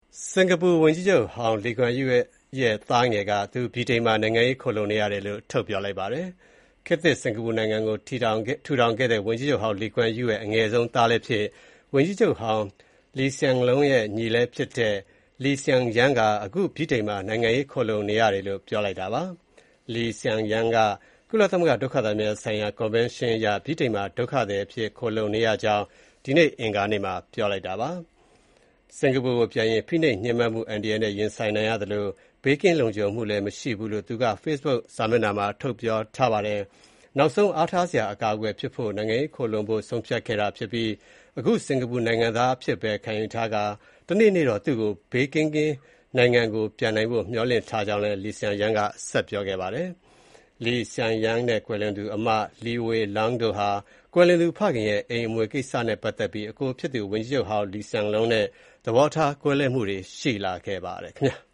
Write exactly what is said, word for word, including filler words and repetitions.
စင်ကာပူဝန်ကြီးချုပ်ဟောင်း Lee Kuan Yew ရဲ့သားငယ်က သူဗြိတိန်မှာနိုင်ငံရေးခိုလှုံနေရတယ်လို့ ထုတ်ပြောလိုက်ပါတယ်။ ခေတ်သစ်စင်ကာပူနိုင်ငံကိုထူထောင်ခဲ့တဲ့ ဝန်ကြီးချုပ်ဟောင်း Lee Kuan Yew ရဲ့ အငယ်ဆုံးသားလည်းဖြစ်၊ ဝန်ကြီးချုပ်ဟောင်း Lee Hsien Loong ရဲ့ညီလည်းဖြစ်တဲ့ Lee Hsien Yang က အခု ဗြိတိန်မှာ နိုင်ငံရေးခိုလှုံနေရတယ်လို့ ပြောလိုက်တာပါ။ Lee Hsien Yang က ကုလသမဂ္ဂဒုက္ခသည်များဆိုင်ရာ ကွန်ဗင်းရှင်းအရ ဗြိတိန်မှာ ဒုက္ခသည်အဖြစ် ခိုလှုံနေရကြောင်း ဒီနေ့ အင်္ဂါနေ့မှာ ပြောလိုက်တာပါ။ စင်ကာပူကိုပြန်ရင် ဖိနှိပ်ညှဉ်းပန်းမှုအန္တရာယ်နဲ့ ရင်ဆိုင်ရနိုင်သလို ဘေးကင်းလုံခြုံမှုလည်းမရှိဘူးလို့ သူက Facebook စာမျက်နှာမှာ ထုတ်ပြောထားပါတယ်။ နောက်ဆုံးအားထားစရာ အကာအကွယ်ဖြစ်ဖို့ နိုင်ငံရေးခိုလှုံဖို့ ဆုံးဖြတ်ခဲ့တာဖြစ်ပြီး အခု စင်ကာပူနိုင်ငံသားအဖြစ်ပဲ ခံယူထားကာ တနေ့နေ့တော့ သူ့ကို ဘေးကင်းကင်းနိုင်ငံကိုပြန်နိုင်ဖို့ မျှော်လင့်ထားကြောင်းလည်း Lee Hsien Yang က ဆက်ပြောခဲ့ပါတယ်။ Lee Hsien Yang နဲ့ ကွယ်လွန်သူ အမ Lee Wai Lang တို့ဟာ ကွယ်လွန်သူဖခင်ရဲ့ အိမ်အမွေကိစ္စနဲ့ပတ်သက်ပြီး အကိုဖြစ်သူ ဝန်ကြီးချုပ်ဟောင်း Lee Hsien Loong နဲ့ သဘောထားကွဲလွဲမှုတွေရှိလာခဲ့ပါတယ်ခင်ဗျာ။